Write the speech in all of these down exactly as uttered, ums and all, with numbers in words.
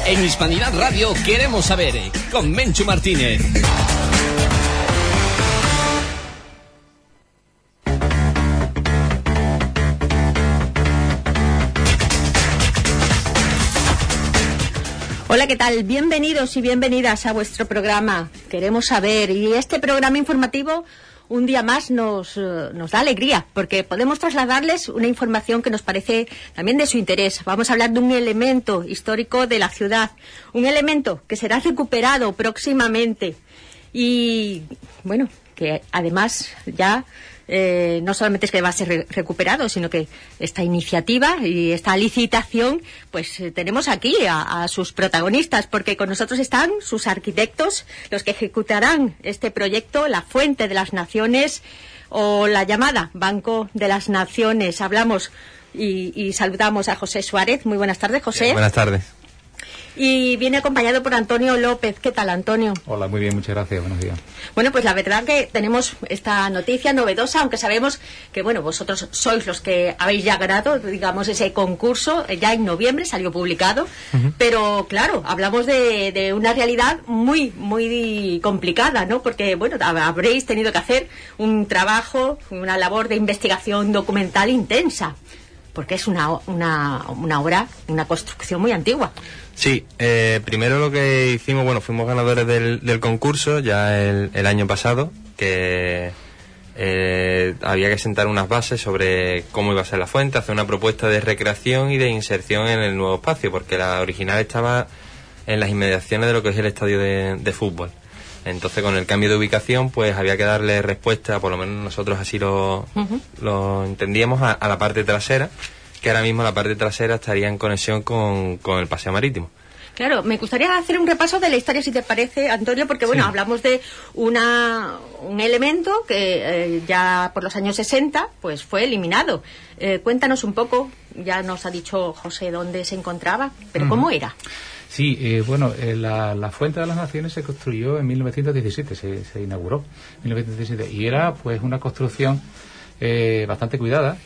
En Hispanidad Radio queremos saber, con Menchu Martínez. Hola, ¿qué tal? Bienvenidos y bienvenidas a vuestro programa Queremos Saber. Y este programa informativo un día más nos, nos da alegría, porque podemos trasladarles una información que nos parece también de su interés. Vamos a hablar de un elemento histórico de la ciudad, un elemento que será recuperado próximamente y, bueno, que además ya eh, no solamente es que va a ser re recuperado, sino que esta iniciativa y esta licitación, pues eh, tenemos aquí a, a sus protagonistas, porque con nosotros están sus arquitectos, los que ejecutarán este proyecto, la Fuente de las Naciones o la llamada Banco de las Naciones. Hablamos y, y saludamos a José Suárez. Muy buenas tardes, José. Sí, buenas tardes. Y viene acompañado por Antonio López. ¿Qué tal, Antonio? Hola, muy bien, muchas gracias, buenos días. Bueno, pues la verdad que tenemos esta noticia novedosa, aunque sabemos que, bueno, vosotros sois los que habéis ya ganado, digamos, ese concurso, ya en noviembre salió publicado, uh-huh. Pero claro, hablamos de, de una realidad muy, muy complicada, ¿no? Porque, bueno, habréis tenido que hacer un trabajo, una labor de investigación documental intensa, porque es una, una, una obra, una construcción muy antigua. Sí, eh, primero lo que hicimos, bueno, fuimos ganadores del, del concurso ya el, el año pasado, que eh, había que sentar unas bases sobre cómo iba a ser la fuente, hacer una propuesta de recreación y de inserción en el nuevo espacio, porque la original estaba en las inmediaciones de lo que es el estadio de, de fútbol. Entonces, con el cambio de ubicación, pues había que darle respuesta, por lo menos nosotros así lo, uh-huh. lo entendíamos, a, a la parte trasera, que ahora mismo la parte trasera estaría en conexión con, con el paseo marítimo. Claro, me gustaría hacer un repaso de la historia, si te parece, Antonio, porque, bueno, sí. hablamos de una, un elemento que eh, ya por los años sesenta pues fue eliminado. Eh, cuéntanos un poco, ya nos ha dicho José dónde se encontraba, pero uh-huh. ¿cómo era? Sí, eh, bueno, eh, la, la Fuente de las Naciones se construyó en mil novecientos diecisiete, se, se inauguró en mil novecientos diecisiete, y era pues una construcción eh, bastante cuidada.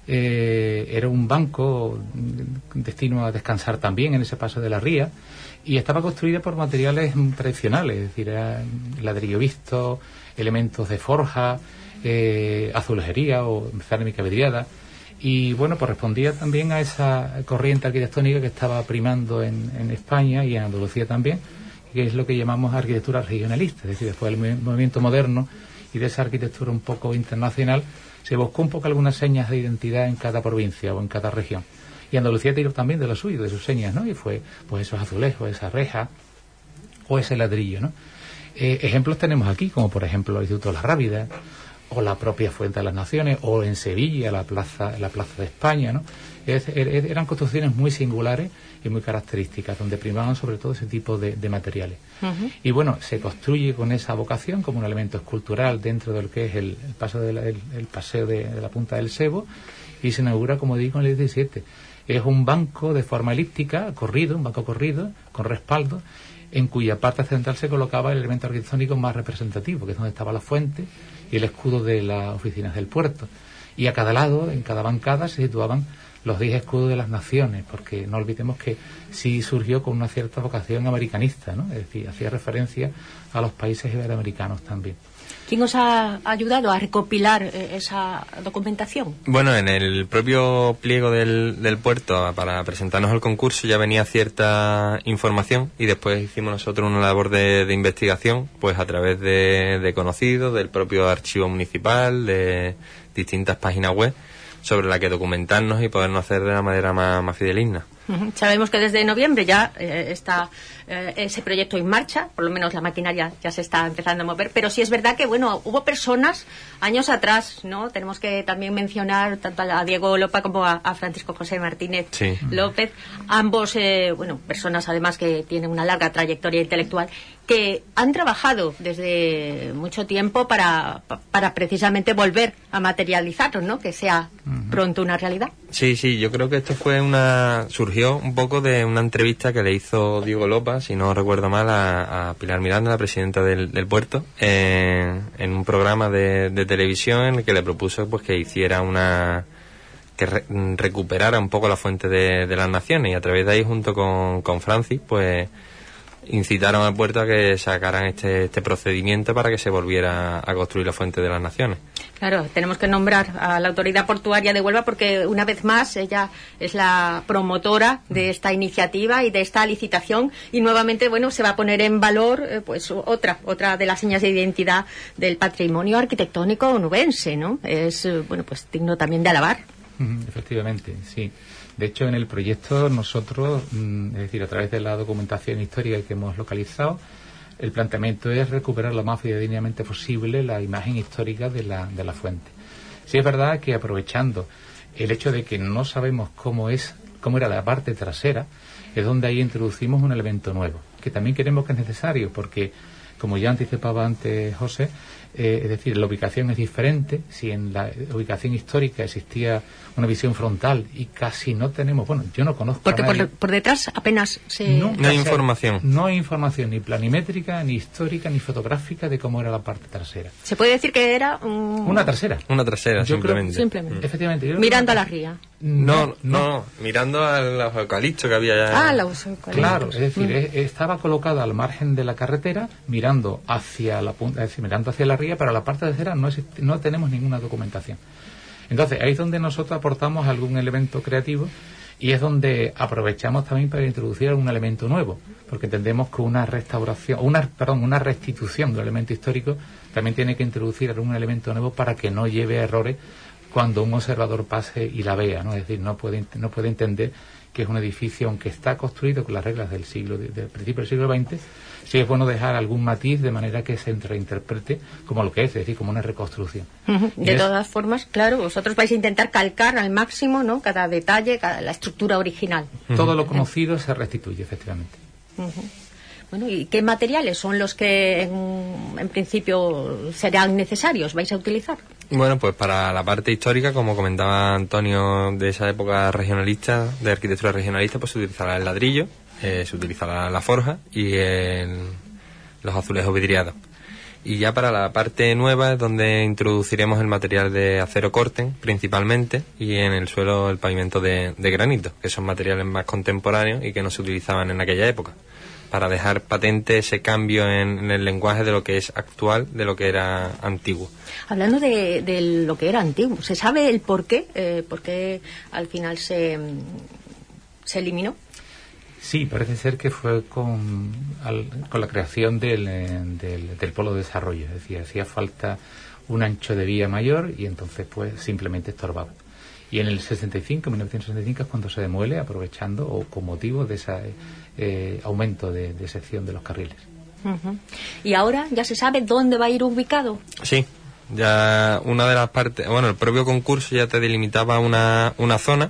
Eh, era un banco destino a descansar también en ese paso de la ría, y estaba construida por materiales tradicionales, es decir, era ladrillo visto, elementos de forja, eh, azulejería o cerámica vidriada. Y bueno, pues respondía también a esa corriente arquitectónica que estaba primando en, en España y en Andalucía también, que es lo que llamamos arquitectura regionalista. Es decir, después del movimiento moderno y de esa arquitectura un poco internacional, se buscó un poco algunas señas de identidad en cada provincia o en cada región. Y Andalucía tiró también de lo suyo, de sus señas, ¿no? Y fue pues esos azulejos, esa reja o ese ladrillo, ¿no? Eh, ejemplos tenemos aquí, como por ejemplo el Instituto de la Rábida, o la propia Fuente de las Naciones, o en Sevilla la plaza la plaza de España, ¿no? Es, er, eran construcciones muy singulares y muy características, donde primaban sobre todo ese tipo de, de materiales. Uh-huh. Y bueno, se construye con esa vocación como un elemento escultural dentro de lo que es el, el, paso de la, el, el paseo de, de la Punta del Sebo, y se inaugura, como digo, en el diecisiete. Es un banco de forma elíptica, corrido, un banco corrido, con respaldo, en cuya parte central se colocaba el elemento arquitectónico más representativo, que es donde estaba la fuente y el escudo de las oficinas del puerto. Y a cada lado, en cada bancada, se situaban los diez escudos de las naciones, porque no olvidemos que sí surgió con una cierta vocación americanista, ¿no? Es decir, hacía referencia a los países iberoamericanos también. ¿Quién os ha ayudado a recopilar eh, esa documentación? Bueno, en el propio pliego del, del puerto, para presentarnos al concurso, ya venía cierta información, y después hicimos nosotros una labor de, de investigación, pues a través de, de conocidos, del propio archivo municipal, de distintas páginas web, sobre la que documentarnos y podernos hacer de la manera más, más fidedigna. Uh-huh. Sabemos que desde noviembre ya eh, está eh, ese proyecto en marcha, por lo menos la maquinaria ya se está empezando a mover, pero sí es verdad que, bueno, hubo personas años atrás, ¿no? Tenemos que también mencionar tanto a Diego Lopa como a, a Francisco José Martínez sí. López, ambos, eh, bueno, personas además que tienen una larga trayectoria intelectual, que han trabajado desde mucho tiempo para, para precisamente volver a materializarlo, ¿no? Que sea uh-huh. pronto una realidad. Sí, sí, yo creo que esto fue una... surgió un poco de una entrevista que le hizo Diego Lopa, si no recuerdo mal, a, a Pilar Miranda, la presidenta del, del puerto, en, en un programa de, de televisión en el que le propuso pues que hiciera una que re, recuperara un poco la fuente de, de las naciones, y a través de ahí, junto con, con Francis, pues incitaron al puerto a que sacaran este, este procedimiento para que se volviera a construir la fuente de las naciones. Claro, tenemos que nombrar a la autoridad portuaria de Huelva porque una vez más ella es la promotora de esta iniciativa y de esta licitación, y nuevamente, bueno, se va a poner en valor eh, pues otra otra de las señas de identidad del patrimonio arquitectónico onubense, ¿no? Es eh, bueno, pues digno también de alabar. Efectivamente, sí. De hecho, en el proyecto nosotros, es decir, a través de la documentación histórica que hemos localizado, el planteamiento es recuperar lo más fidedignamente posible la imagen histórica de la, de la fuente. Sí es verdad que, aprovechando el hecho de que no sabemos cómo es, cómo era la parte trasera, es donde ahí introducimos un elemento nuevo, que también creemos que es necesario, porque, como ya anticipaba antes José, eh, es decir, la ubicación es diferente. Si en la ubicación histórica existía una visión frontal y casi no tenemos, bueno, yo no conozco porque a nadie, por, por detrás apenas se... No, no hay información. No hay información ni planimétrica, ni histórica, ni fotográfica de cómo era la parte trasera. Se puede decir que era un... Una trasera. Una trasera, Yo creo- simplemente. Simplemente. Efectivamente. yo Mirando a creo la ría. No, no, no, mirando a los eucaliptos que había ya. Ah, los eucaliptos. Claro, es decir, Mm. es- estaba colocada al margen de la carretera, mirando hacia la punta, es decir, mirando hacia la ría, pero la parte trasera no, existe- no tenemos ninguna documentación. Entonces, ahí es donde nosotros aportamos algún elemento creativo, y es donde aprovechamos también para introducir algún elemento nuevo, porque entendemos que una restauración, una, perdón, una restitución de un elemento histórico también tiene que introducir algún elemento nuevo para que no lleve a errores cuando un observador pase y la vea, ¿no? Es decir, no puede, no puede entender que es un edificio, aunque está construido con las reglas del siglo, del principio del siglo veinte, sí es bueno dejar algún matiz de manera que se reinterprete como lo que es, es decir, como una reconstrucción. Ujú. Y De es- todas formas, claro, vosotros vais a intentar calcar al máximo, ¿no?, cada detalle, cada, la estructura original. Todo lo conocido se restituye, efectivamente. Ujú. Bueno, ¿y qué materiales son los que en, en principio serán necesarios? ¿Vais a utilizar? Bueno, pues para la parte histórica, como comentaba Antonio, de esa época regionalista, de arquitectura regionalista, pues se utilizará el ladrillo, eh, se utilizará la forja y el, los azulejos vidriados. Y ya para la parte nueva es donde introduciremos el material de acero corten, principalmente, y en el suelo el pavimento de, de granito, que son materiales más contemporáneos y que no se utilizaban en aquella época, para dejar patente ese cambio en, en el lenguaje de lo que es actual, de lo que era antiguo. Hablando de, de lo que era antiguo, ¿se sabe el por qué? Eh, ¿Por qué al final se, se eliminó? Sí, parece ser que fue con, al- con la creación del, eh, del, del polo de desarrollo. Es decir, hacía falta un ancho de vía mayor y entonces pues simplemente estorbaba. Y en el sesenta y cinco, mil novecientos sesenta y cinco, es cuando se demuele, aprovechando o con motivo de ese eh, aumento de, de sección de los carriles. Ujú. ¿Y ahora ya se sabe dónde va a ir ubicado? Sí, ya una de las partes, bueno, el propio concurso ya te delimitaba una, una zona,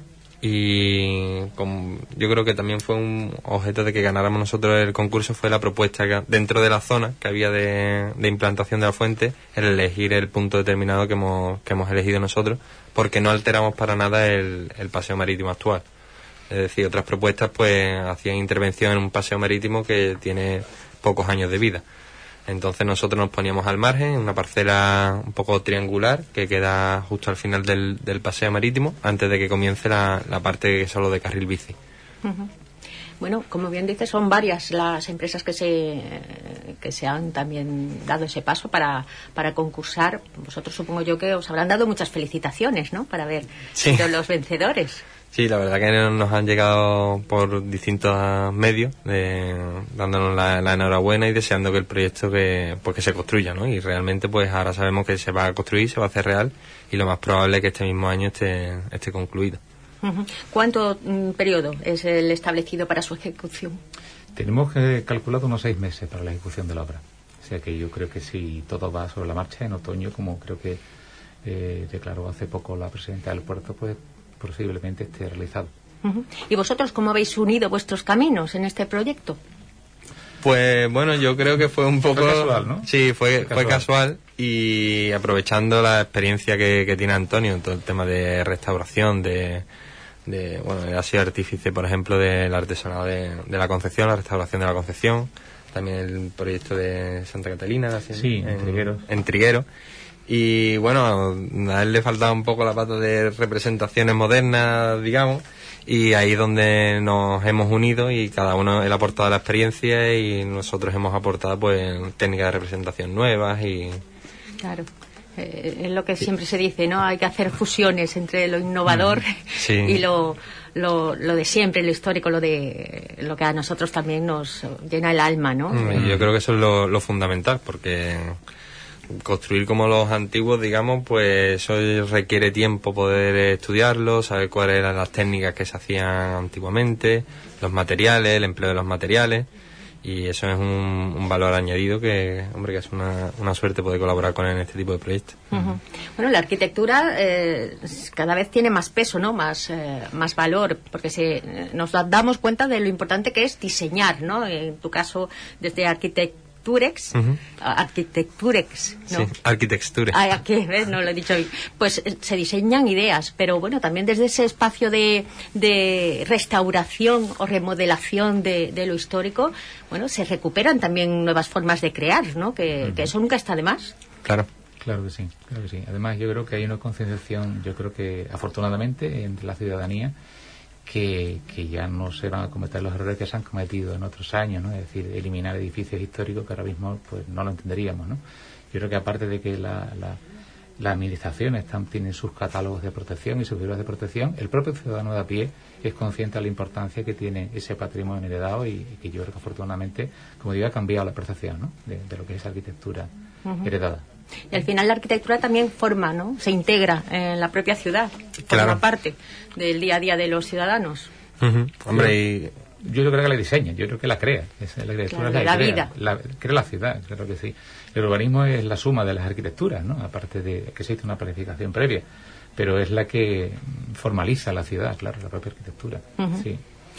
y con, yo creo que también fue un objeto de que ganáramos nosotros el concurso, fue la propuesta que, dentro de la zona que había de, de implantación de la fuente, el elegir el punto determinado que hemos, que hemos elegido nosotros, porque no alteramos para nada el, el paseo marítimo actual. Es decir, otras propuestas pues hacían intervención en un paseo marítimo que tiene pocos años de vida. Entonces nosotros nos poníamos al margen, en una parcela un poco triangular que queda justo al final del, del paseo marítimo, antes de que comience la, la parte que es solo de carril bici. Ujú. Bueno, como bien dices, son varias las empresas que se que se han también dado ese paso para, para concursar. Vosotros supongo yo que os habrán dado muchas felicitaciones, ¿no?, para ver Sí. sido los vencedores. Sí, la verdad que nos han llegado por distintos medios, de, dándonos la, la enhorabuena y deseando que el proyecto que, pues que se construya, ¿no? Y realmente pues ahora sabemos que se va a construir, se va a hacer real, y lo más probable es que este mismo año esté, esté concluido. Ujú. ¿Cuánto mm, periodo es el establecido para su ejecución? Tenemos eh, calculado unos seis meses para la ejecución de la obra. O sea que yo creo que si todo va sobre la marcha, en otoño, como creo que eh, declaró hace poco la presidenta del puerto, pues posiblemente esté realizado. Ujú. ¿Y vosotros cómo habéis unido vuestros caminos en este proyecto? Pues bueno, yo creo que fue un poco... Fue casual, ¿no? Sí, fue, Fue fue casual. casual, y aprovechando la experiencia que, que tiene Antonio en todo el tema de restauración, de... de bueno, él ha sido artífice, por ejemplo, del artesanado de, de la Concepción, la restauración de la Concepción, también el proyecto de Santa Catalina, así, Sí, en Trigueros. en Trigueros. Y bueno, a él le faltaba un poco la pata de representaciones modernas, digamos, y ahí es donde nos hemos unido y cada uno él ha aportado la experiencia y nosotros hemos aportado pues técnicas de representación nuevas y... Claro. Eh, es lo que siempre se dice, ¿no? Hay que hacer fusiones entre lo innovador sí. y lo, lo, lo de siempre, lo histórico, lo de lo que a nosotros también nos llena el alma, ¿no? Mm, yo creo que eso es lo, lo fundamental, porque construir como los antiguos, digamos, pues eso requiere tiempo poder estudiarlo, saber cuáles eran las técnicas que se hacían antiguamente, los materiales, el empleo de los materiales, y eso es un, un valor añadido que, hombre, que es una, una suerte poder colaborar con él en este tipo de proyectos. Uh-huh. Bueno, la arquitectura eh, cada vez tiene más peso, ¿no? Más, eh, más valor, porque se, nos damos cuenta de lo importante que es diseñar, ¿no? En tu caso, desde arquitectura Arquitecturex, uh-huh. Arquitecturex, ¿no? Sí, Arquitecture. Ay, aquí, ¿ves? No lo he dicho bien. Pues eh, se diseñan ideas, pero bueno, también desde ese espacio de, de restauración o remodelación de, de lo histórico, bueno, se recuperan también nuevas formas de crear, ¿no? Que, uh-huh. que eso nunca está de más. Claro. Claro que sí, claro que sí. Además, yo creo que hay una concienciación, yo creo que afortunadamente, entre la ciudadanía, Que, que ya no se van a cometer los errores que se han cometido en otros años, ¿no? Es decir, eliminar edificios históricos que ahora mismo pues no lo entenderíamos, ¿no? Yo creo que aparte de que la, la, las administraciones están, tienen sus catálogos de protección y sus figuras de protección, el propio ciudadano de a pie es consciente de la importancia que tiene ese patrimonio heredado y, y que yo creo que afortunadamente, como digo, ha cambiado la percepción, ¿no? de, de lo que es arquitectura uh-huh. heredada. Y al final la arquitectura también forma, ¿no? Se integra en la propia ciudad, forma claro. parte del día a día de los ciudadanos. Uh-huh. Hombre, y... yo creo que la diseña, yo creo que la crea. Es, la arquitectura claro, es la, la crea, vida. La, crea la ciudad, claro que sí. El urbanismo es la suma de las arquitecturas, ¿no? Aparte de que existe una planificación previa, pero es la que formaliza la ciudad, claro, la propia arquitectura. Uh-huh. Sí.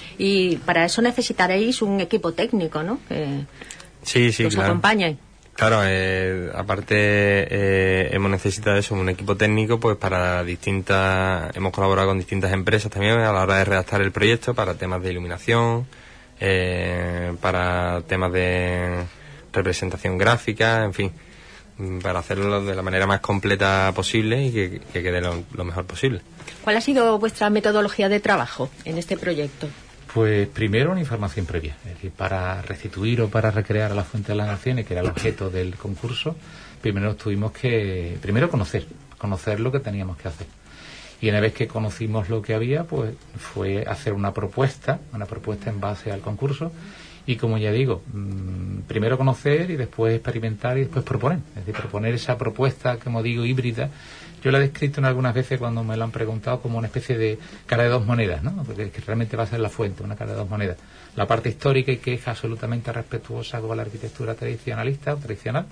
Y para eso necesitaréis un equipo técnico, ¿no? Que, sí, sí, que os claro. acompañe. Claro, eh, aparte eh, hemos necesitado eso, un equipo técnico, pues para distintas, hemos colaborado con distintas empresas también a la hora de redactar el proyecto para temas de iluminación, eh, para temas de representación gráfica, en fin, para hacerlo de la manera más completa posible y que, que quede lo, lo mejor posible. ¿Cuál ha sido vuestra metodología de trabajo en este proyecto? Pues primero una información previa, es decir, para restituir o para recrear a la Fuente de las Naciones, que era el objeto del concurso, primero tuvimos que, primero conocer, conocer lo que teníamos que hacer. Y una vez que conocimos lo que había, pues fue hacer una propuesta, una propuesta en base al concurso, y como ya digo, mmm, primero conocer y después experimentar y después proponer. Es decir, proponer esa propuesta, como digo, híbrida. Yo la he descrito en algunas veces cuando me lo han preguntado como una especie de cara de dos monedas, ¿no? Porque que realmente va a ser la Fuente, una cara de dos monedas. La parte histórica y que es absolutamente respetuosa con la arquitectura tradicionalista o tradicional,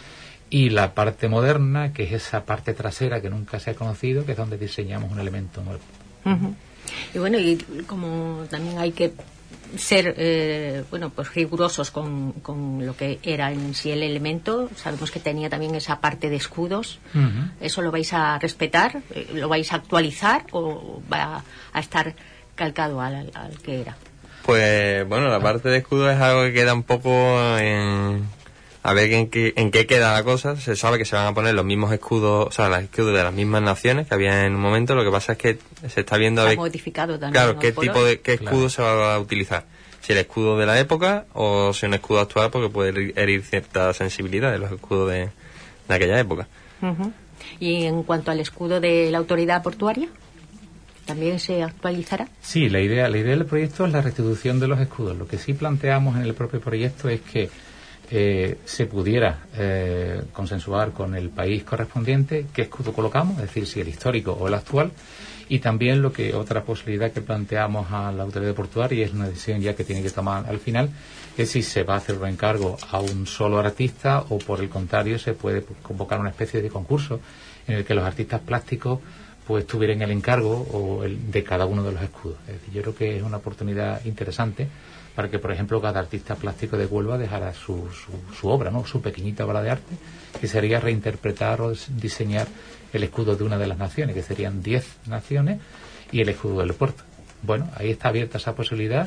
y la parte moderna, que es esa parte trasera que nunca se ha conocido, que es donde diseñamos un elemento nuevo. Uh-huh. Y bueno, y como también hay que ser eh, bueno pues rigurosos con, con lo que era en sí el elemento, sabemos que tenía también esa parte de escudos. Uh-huh. ¿Eso lo vais a respetar? ¿Lo vais a actualizar o va a estar calcado al, al que era? Pues bueno, la parte de escudos es algo que queda un poco en... a ver en qué, en qué queda la cosa. Se sabe que se van a poner los mismos escudos, o sea, los escudos de las mismas naciones que había en un momento. Lo que pasa es que se está viendo... Se a ha ver, modificado también. claro, ¿no? qué Por tipo hoy. de qué escudo Claro. se va a utilizar. Si el escudo de la época o si un escudo actual, porque puede herir cierta sensibilidad de los escudos de, de aquella época. Uh-huh. Y en cuanto al escudo de la autoridad portuaria, ¿también se actualizará? Sí, la idea, la idea del proyecto es la restitución de los escudos. Lo que sí planteamos en el propio proyecto es que eh, se pudiera eh, consensuar con el país correspondiente qué escudo colocamos, es decir, si el histórico o el actual, y también lo que otra posibilidad que planteamos a la autoridad portuaria, y es una decisión ya que tiene que tomar al final, es si se va a hacer un encargo a un solo artista o por el contrario se puede convocar una especie de concurso en el que los artistas plásticos pues tuvieran el encargo o el, de cada uno de los escudos. Es decir, yo creo que es una oportunidad interesante para que, por ejemplo, cada artista plástico de Huelva dejara su, su, su obra, ¿no? Su pequeñita obra de arte, que sería reinterpretar o diseñar el escudo de una de las naciones, que serían diez naciones, y el escudo del puerto. Bueno, ahí está abierta esa posibilidad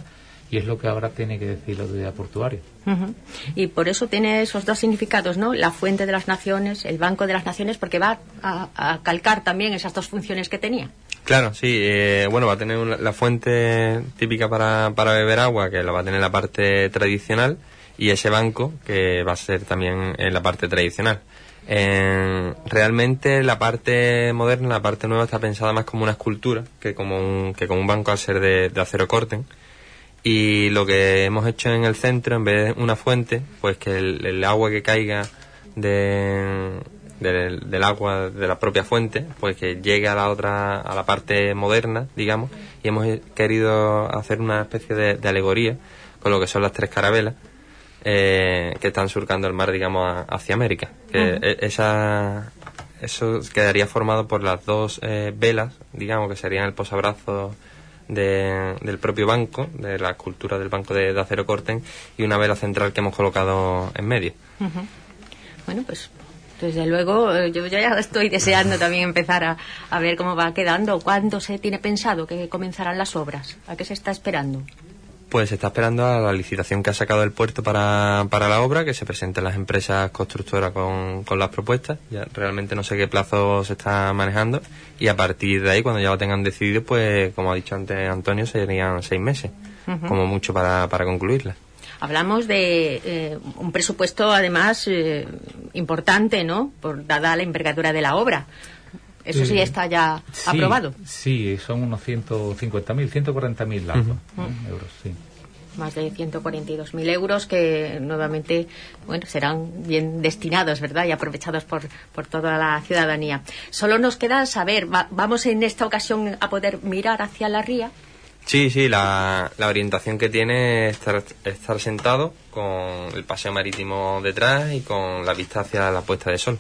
y es lo que ahora tiene que decir la autoridad portuaria. Uh-huh. Y por eso tiene esos dos significados, ¿no? La fuente de las naciones, el Banco de las Naciones, porque va a, a calcar también esas dos funciones que tenía. Claro, sí. Eh, bueno, va a tener una, la fuente típica para, para beber agua, que lo va a tener la parte tradicional, y ese banco, que va a ser también en la parte tradicional. Eh, realmente la parte moderna, la parte nueva, está pensada más como una escultura que como un, que como un banco al ser de, de acero corten. Y lo que hemos hecho en el centro, en vez de una fuente, pues que el, el agua que caiga de, de, del agua de la propia fuente, pues que llegue a la otra, a la parte moderna, digamos, y hemos querido hacer una especie de, de alegoría con lo que son las tres carabelas eh, que están surcando el mar, digamos, a, hacia América. Que uh-huh. esa, eso quedaría formado por las dos eh, velas, digamos, que serían el posabrazo De, del propio banco, de la escultura del banco de, de acero corten, y una vela central que hemos colocado en medio. Uh-huh. Bueno, pues desde luego yo ya estoy deseando también empezar a, a ver cómo va quedando. ¿Cuándo se tiene pensado que comenzarán las obras? ¿A qué se está esperando? Pues se está esperando a la licitación que ha sacado el puerto para, para la obra, que se presenten las empresas constructoras con, con las propuestas. Ya realmente no sé qué plazo se está manejando, y a partir de ahí, cuando ya lo tengan decidido, pues como ha dicho antes Antonio, serían seis meses, uh-huh. como mucho para, para concluirla. Hablamos de eh, un presupuesto además eh, importante, ¿no? Por dada la envergadura de la obra. Eso sí está ya sí, aprobado. Sí, son unos ciento cincuenta mil, ciento cuarenta mil uh-huh. ¿no? euros, sí. Más de ciento cuarenta y dos mil euros que nuevamente, bueno, serán bien destinados, ¿verdad? Y aprovechados por, por toda la ciudadanía. Solo nos queda saber, va, ¿vamos en esta ocasión a poder mirar hacia la ría? Sí, sí, la, la orientación que tiene es estar, estar sentado con el paseo marítimo detrás y con la vista hacia la puesta de sol.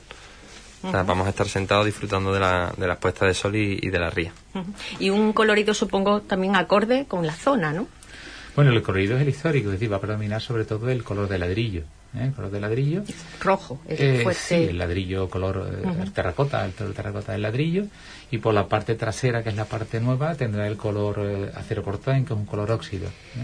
O sea, uh-huh. vamos a estar sentados disfrutando de la, de las puestas de sol y, y de la ría. Uh-huh. Y un colorido, supongo, también acorde con la zona, ¿no? Bueno, el colorido es el histórico, es decir, va a predominar sobre todo el color de ladrillo. ¿eh? El color de ladrillo. Rojo, es eh, fuerte. Sí, el ladrillo color eh, uh-huh. terracota, el color terracota del ladrillo. Y por la parte trasera, que es la parte nueva, tendrá el color eh, acero corten, que es un color óxido. ¿eh?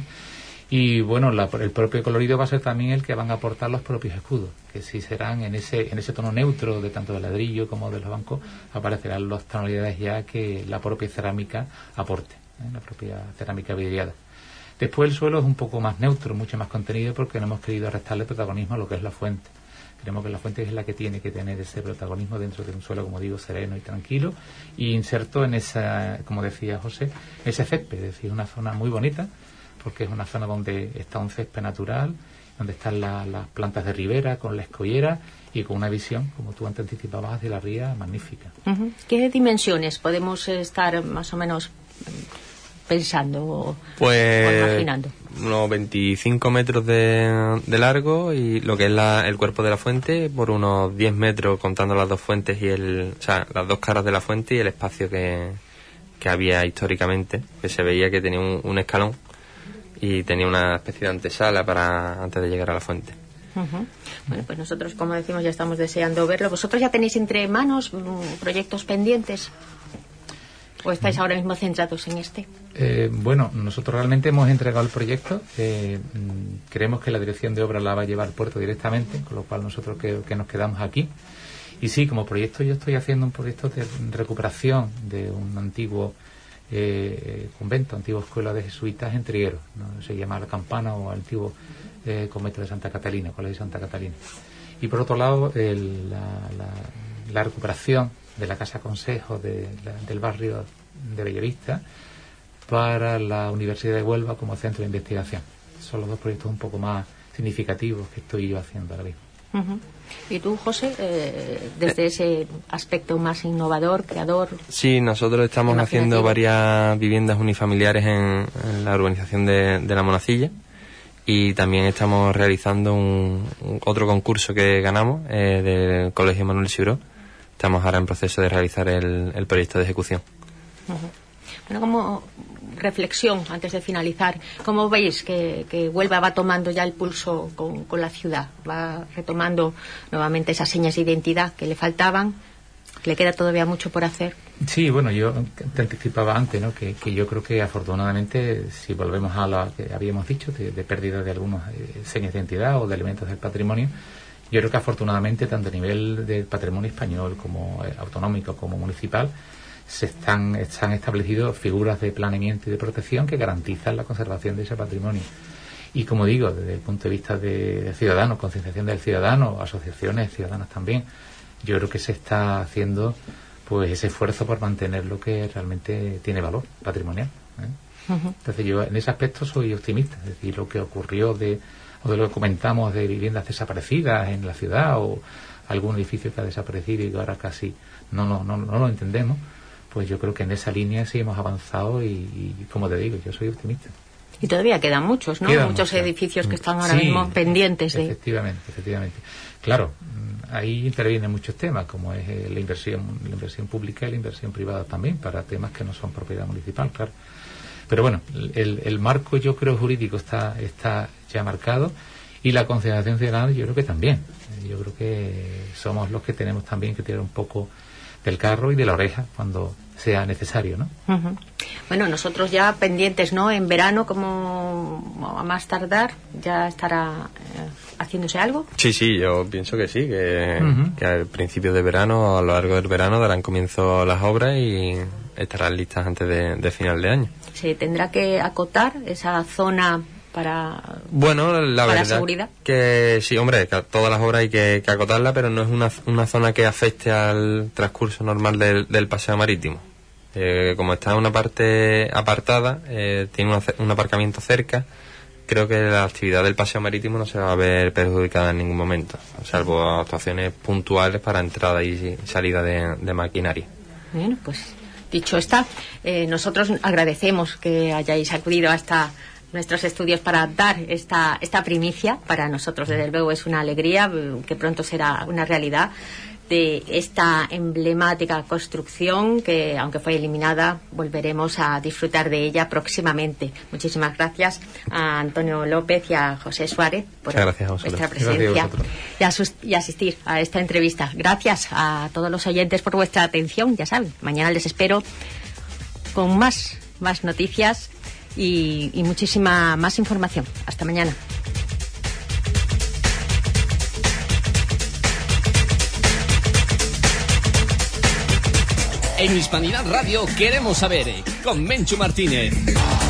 Y bueno, la, el propio colorido va a ser también el que van a aportar los propios escudos, que sí serán en ese en ese tono neutro de tanto del ladrillo como de los bancos, aparecerán las tonalidades ya que la propia cerámica aporte, ¿eh? la propia cerámica vidriada. Después el suelo es un poco más neutro, mucho más contenido, porque no hemos querido restarle protagonismo a lo que es la fuente. Creemos que la fuente es la que tiene que tener ese protagonismo dentro de un suelo, como digo, sereno y tranquilo, y inserto en esa, como decía José, ese césped, es decir, una zona muy bonita, porque es una zona donde está un césped natural, donde están la, las plantas de ribera con la escollera y con una visión, como tú antes anticipabas, de la ría magnífica. Uh-huh. ¿Qué dimensiones podemos estar más o menos pensando o, pues, o imaginando? Unos veinticinco metros de, de largo, y lo que es la, el cuerpo de la fuente por unos diez metros, contando las dos fuentes y el, o sea, las dos caras de la fuente y el espacio que, que había históricamente, que se veía que tenía un, un escalón y tenía una especie de antesala para antes de llegar a la fuente. Uh-huh. Bueno, pues nosotros, como decimos, ya estamos deseando verlo. ¿Vosotros ya tenéis entre manos mm, proyectos pendientes? ¿O estáis ahora mismo centrados en este? Eh, bueno, nosotros realmente hemos entregado el proyecto. Eh, mm, creemos que la dirección de obra la va a llevar al puerto directamente, con lo cual nosotros que, que nos quedamos aquí. Y sí, como proyecto yo estoy haciendo un proyecto de recuperación de un antiguo eh, convento, antigua escuela de jesuitas en Trigueros, ¿no? Se llama La Campana, o antiguo eh, convento de Santa Catalina, Colegio de Santa Catalina. Y por otro lado, el, la, la, la recuperación de la Casa Consejo de, la, del barrio de Bellavista para la Universidad de Huelva como centro de investigación. Son los dos proyectos un poco más significativos que estoy yo haciendo ahora mismo. Uh-huh. ¿Y tú, José, eh, desde ese aspecto más innovador, creador? Sí, nosotros estamos haciendo varias viviendas unifamiliares en, en la urbanización de, de La Monacilla, y también estamos realizando un, un otro concurso que ganamos eh, del Colegio Manuel Ciuró. Estamos ahora en proceso de realizar el, el proyecto de ejecución. Uh-huh. Bueno, como reflexión, antes de finalizar, ¿cómo veis que, que Huelva va tomando ya el pulso con, con la ciudad? ¿Va retomando nuevamente esas señas de identidad que le faltaban? ¿Le queda todavía mucho por hacer? Sí, bueno, yo te anticipaba antes, ¿no? Que, que yo creo que afortunadamente, si volvemos a lo que habíamos dicho, de, de pérdida de algunas eh, señas de identidad o de elementos del patrimonio, yo creo que afortunadamente, tanto a nivel del patrimonio español como eh, autonómico como municipal, se están, están establecidos figuras de planeamiento y de protección que garantizan la conservación de ese patrimonio. Y como digo, desde el punto de vista de, de ciudadanos, concienciación del ciudadano, asociaciones ciudadanas también, yo creo que se está haciendo pues ese esfuerzo por mantener lo que realmente tiene valor patrimonial, ¿eh? Uh-huh. Entonces yo en ese aspecto soy optimista, es decir, lo que ocurrió de, o de lo que comentamos de viviendas desaparecidas en la ciudad o algún edificio que ha desaparecido y que ahora casi no, no, no, no lo entendemos, pues yo creo que en esa línea sí hemos avanzado y, y como te digo, yo soy optimista. Y todavía quedan muchos, ¿no? Quedan muchos muchos edificios que están ahora sí, mismo pendientes de... Efectivamente, efectivamente. Claro, ahí intervienen muchos temas, como es la inversión, la inversión pública y la inversión privada también, para temas que no son propiedad municipal, claro. Pero bueno, el, el marco yo creo jurídico está, está ya marcado y la concienciación ciudadana yo creo que también. Yo creo que somos los que tenemos también que tirar un poco del carro y de la oreja cuando sea necesario, ¿no? Uh-huh. Bueno, nosotros ya pendientes, ¿no? En verano, como a más tardar, ya estará eh, haciéndose algo. Sí, sí, yo pienso que sí, que, uh-huh. que al principio de verano, a lo largo del verano, darán comienzo las obras y estarán listas antes de, de final de año. ¿Se tendrá que acotar esa zona para, bueno, la para verdad seguridad? Que sí, hombre, que todas las obras hay que, que acotarlas, pero no es una, una zona que afecte al transcurso normal del, del paseo marítimo. Eh, como está en una parte apartada, eh, tiene una, un aparcamiento cerca, creo que la actividad del paseo marítimo no se va a ver perjudicada en ningún momento, salvo actuaciones puntuales para entrada y salida de, de maquinaria. Bueno, pues dicho está, eh, nosotros agradecemos que hayáis acudido hasta nuestros estudios para dar esta, esta primicia. Para nosotros, desde luego, es una alegría, que pronto será una realidad, de esta emblemática construcción que, aunque fue eliminada, volveremos a disfrutar de ella próximamente. Muchísimas gracias a Antonio López y a José Suárez por gracias, vuestra presencia y, asus- y asistir a esta entrevista. Gracias a todos los oyentes por vuestra atención. Ya saben, mañana les espero con más, más noticias y, y muchísima más información. Hasta mañana. En Hispanidad Radio queremos saber, con Menchu Martínez.